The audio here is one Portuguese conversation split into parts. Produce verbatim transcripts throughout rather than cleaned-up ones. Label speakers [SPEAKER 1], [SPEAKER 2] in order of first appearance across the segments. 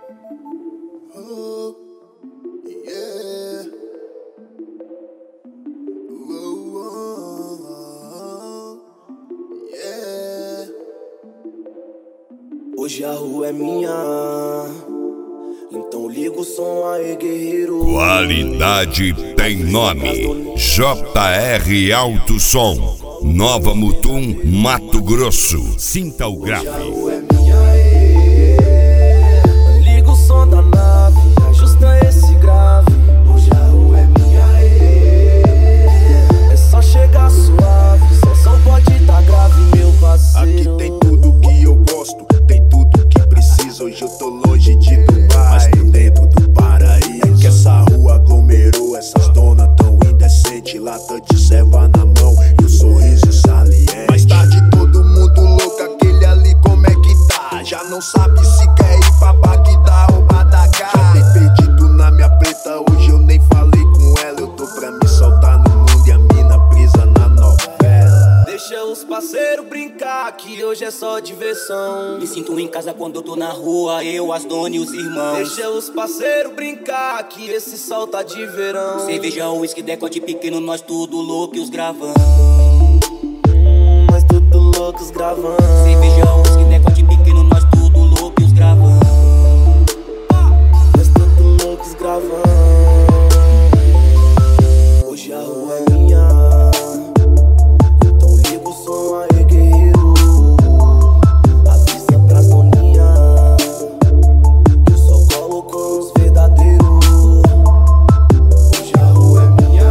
[SPEAKER 1] Oh, yeah. Oh, oh, yeah. Hoje a rua é minha, então liga o som aí, guerreiro.
[SPEAKER 2] Qualidade tem nome. J R Alto Som, Nova Mutum, Mato Grosso. Sinta o grave.
[SPEAKER 1] Hoje a rua é minha, liga o som da nave, ajusta esse grave. Hoje a rua é minha, é só chegar suave, só som pode tá grave, meu parceiro.
[SPEAKER 3] Aqui tem tudo que eu gosto, tem tudo que preciso. Hoje eu tô longe de Dubai, mas tô dentro do paraíso. É que essa rua aglomerou, essas donas tão indecentes. Lata de serva na mão e o sorriso saliente. Mais tarde todo mundo louco, aquele ali como é que tá? Já não sabe se quer ir pra Bagdá ou Badagá. Já tem perdido na minha preta, hoje eu nem falei com ela. Eu tô pra me soltar no mundo e a mina presa na novela.
[SPEAKER 1] Deixa os parceiros brincar, que hoje é só diversão.
[SPEAKER 4] Me sinto em casa quando eu tô na rua, eu, as donas e os irmãos.
[SPEAKER 1] Deixa os parceiros brincar, que esse sol tá de verão.
[SPEAKER 4] Cerveja, uísque, decote pequeno, nós tudo louco e os gravão.
[SPEAKER 1] Hum, nós tudo loucos gravando.
[SPEAKER 4] Cerveja, uísque, decote pequeno, nós tudo louco e os gravão.
[SPEAKER 1] Nós tudo loucos gravando. Hoje a rua é minha, então liga o som aí, guerreiro. Avisa pras doninha que eu só colo com os verdadeiros. Hoje a rua é minha,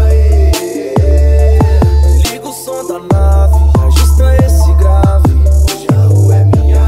[SPEAKER 1] liga o som da nave, ajusta esse grave. Hoje a rua é minha,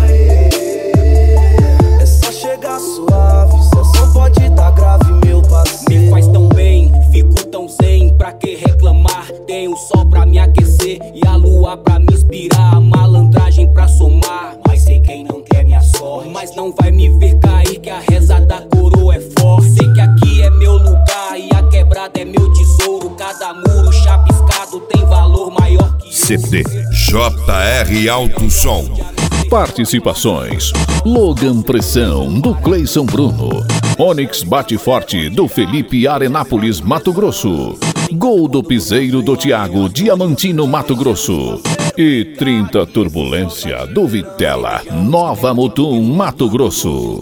[SPEAKER 1] é só chegar suave, só som pode tá grave, meu parceiro.
[SPEAKER 4] Me faz tão bem, fico tão zen, pra que reclamar? Tem o sol pra me aquecer e a lua pra me inspirar, a malandragem pra somar. Mas sei quem não quer minha sorte, mas não vai me ver cair, que a reza da coroa é forte. Sei que aqui é meu lugar e a quebrada é meu tesouro. Cada muro chapiscado tem valor maior que
[SPEAKER 2] C D J R Alto Som.
[SPEAKER 5] Participações: Logan Pressão, do Cleison Bruno. Onyx Bate Forte, do Felipe Arenápolis, Mato Grosso. Gol do Piseiro, do Thiago Diamantino, Mato Grosso. E trinta Turbulência, do Vitela, Nova Mutum, Mato Grosso.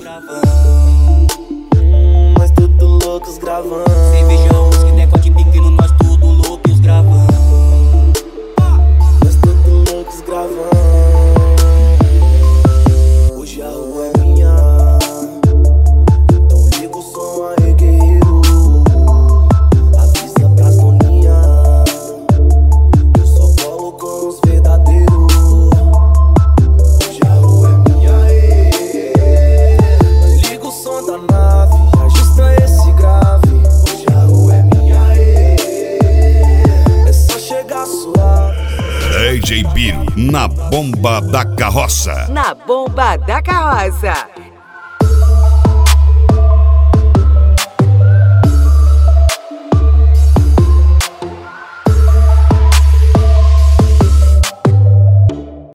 [SPEAKER 1] Hum, nós tudo loucos gravando.
[SPEAKER 4] cerveja, uísque, decote pequeno, nós tudo louco e os gravão.
[SPEAKER 1] Nós tudo loucos gravando. Hoje a rua é minha, então liga o som aí, guerreiro. Avisa pras doninha que eu só colo com os verdadeiros. Hoje a rua é minha, liga o som da nave, ajusta esse grave. Hoje a rua é minha, é só chegar suave.
[SPEAKER 2] D J Biro, na bomba da carroça.
[SPEAKER 6] Na bomba da carroça.